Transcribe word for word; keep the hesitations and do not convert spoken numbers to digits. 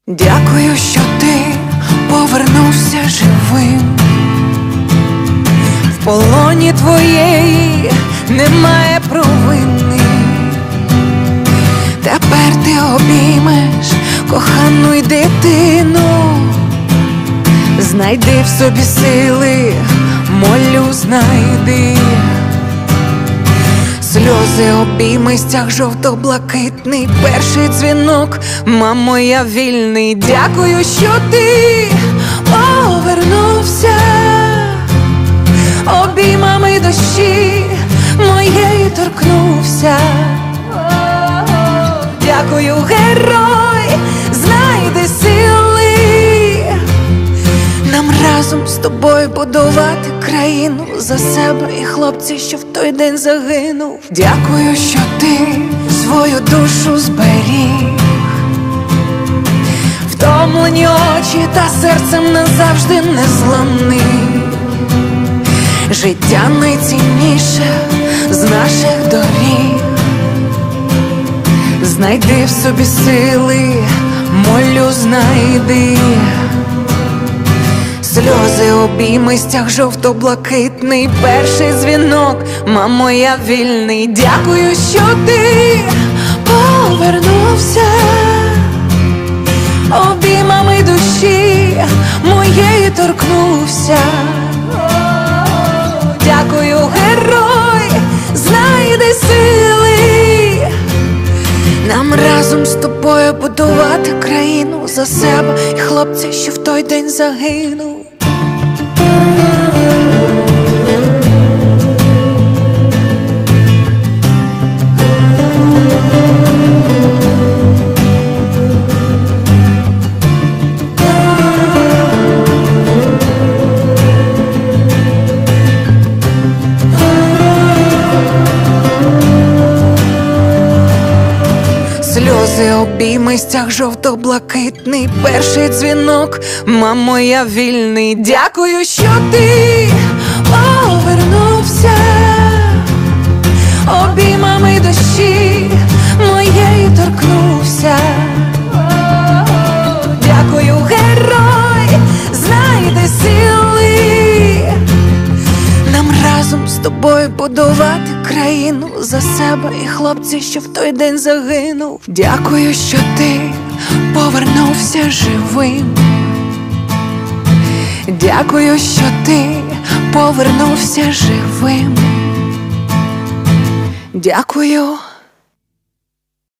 Дякую, що ти повернувся живим. В полоні твоєї немає провини. Тепер ти обіймеш кохану й дитину. Знайди в собі сили, молю, знайди. Сльози, обійми, стяг жовто-блакитний, перший дзвінок, мамо, я вільний. Дякую, що ти повернувся, обіймами душі моєї торкнувся. Дякую, герой, знайди сили нам разом з тобою будувати країну за себе і хлопця, що в той день загинув. Дякую, що ти свою душу зберіг, втомлені очі та серцем назавжди незламний. Життя найцінніше з наших доріг. Знайди в собі сили, молю, знайди. Сльози, обійми, стяг жовто-блакитний, перший дзвінок, мамо, я вільний. Дякую, що ти повернувся, обіймами душі моєї торкнувся. Дякую, герой, знайди сили нам разом з тобою будувати країну за себе і хлопця, що в той день загинув. Сльози, обійми, стяг жовто-блакитний, перший дзвінок, мамо, я вільний. Дякую, що ти повернувся, обіймами душі моєї торкнувся. Дякую, герой, знайди сили нам разом з тобою будувати країну за себе і хлопця, що в той день загинув. Дякую, що ти повернувся живим. Дякую, що ти повернувся живим. Дякую.